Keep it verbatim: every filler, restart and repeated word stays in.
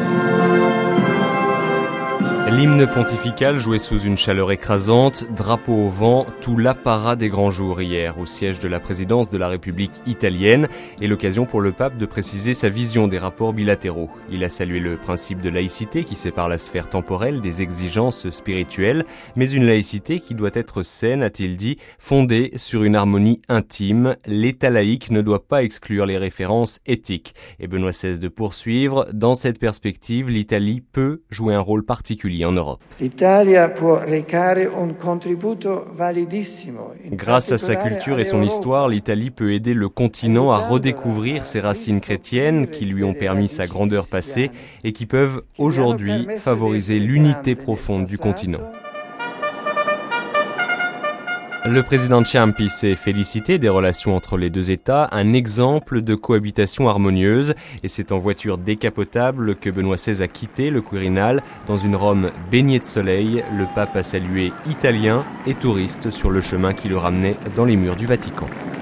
L'hymne pontifical joué sous une chaleur écrasante, drapeau au vent, tout l'apparat des grands jours hier au siège de la présidence de la République italienne et l'occasion pour le pape de préciser sa vision des rapports bilatéraux. Il a salué le principe de laïcité qui sépare la sphère temporelle des exigences spirituelles, mais une laïcité qui doit être saine, a-t-il dit, fondée sur une harmonie intime. L'État laïque ne doit pas exclure les références éthiques. Et Benoît seize de poursuivre, dans cette perspective, l'Italie peut jouer un rôle particulier en Europe. Grâce à sa culture et son histoire, l'Italie peut aider le continent à redécouvrir ses racines chrétiennes qui lui ont permis sa grandeur passée et qui peuvent aujourd'hui favoriser l'unité profonde du continent. Le président Ciampi s'est félicité des relations entre les deux États, un exemple de cohabitation harmonieuse. Et c'est en voiture décapotable que Benoît seize a quitté le Quirinal. Dans une Rome baignée de soleil, le pape a salué Italiens et touristes sur le chemin qui le ramenait dans les murs du Vatican.